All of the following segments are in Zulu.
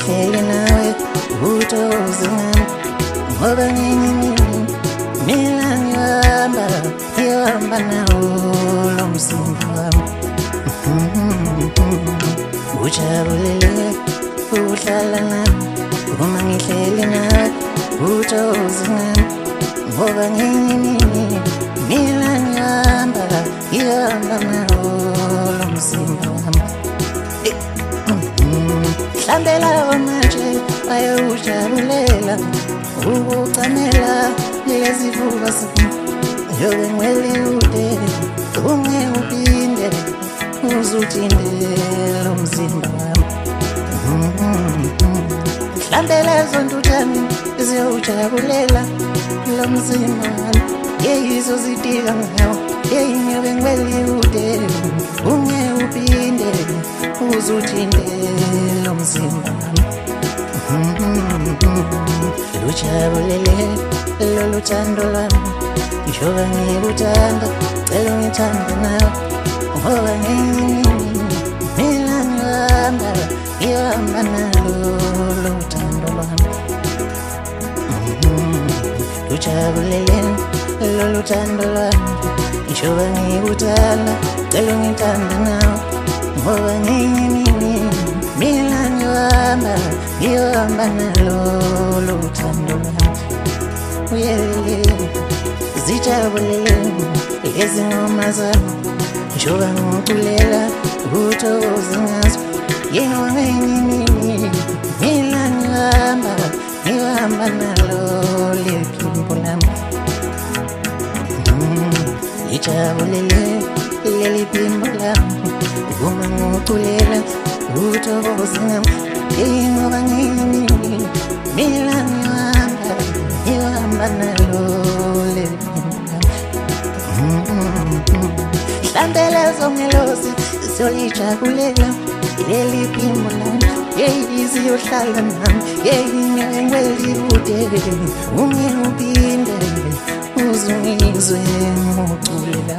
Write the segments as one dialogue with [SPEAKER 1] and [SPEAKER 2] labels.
[SPEAKER 1] ngihleli nawe uthokoze ngami ngoba mina ngihamba nawo lo mzimba wami ujabulele uhlala nami uma ngihleli nawe uthokoze ngami ngoba mina ngihamba nawo lo mzimba wami hlambela manje ayewujabulela ukucamela lezivuka sami yobe ngwele ude unge uphinde uzuthindela umzimba wami hlambela zontuthani ziyawujabulela lo mzimba wami yeyizo zitika ngawo yobe ngwele ude unge uphinde uzuthindela umzimba wami lujabulele lolu thando lwami ngishoba ngikuthanda cela ungithande nawe ngoba mina ngihamba nalo thando lwami lujabulele lolu thando lwami ngishoba ngikuthanda cela ungithande nawe ngoba mina ngihamba nalo thando lwami zijabulele lezi ngoma zami ngishoba ngikuculela uthokoze ngazo ngoba mina ngihamba nalo lephimbo lami lijabulele leli phimbo lami uma ngikuculela uthokoze ngami ngoba mina ngihamba nalo lephimbo lami hlambela zongelosi zolijabulela leli phimbo lami ziyohlala nami ngweli ude unge uphinde uzungizwe nguculela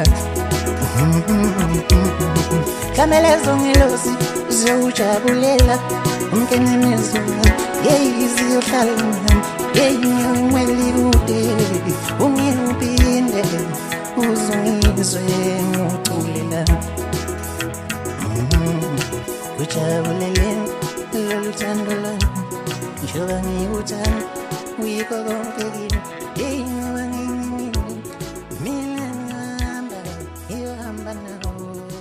[SPEAKER 1] hlambela zongelosi ziyawujabulela umkenenezo ziyohlala nami ngweli ude unge uphinde uzungizwe nguculela ujabulele lolu thando lwami ngishoba ngikuthanda uyikho konke kimi ngoba mina ngihamba nawo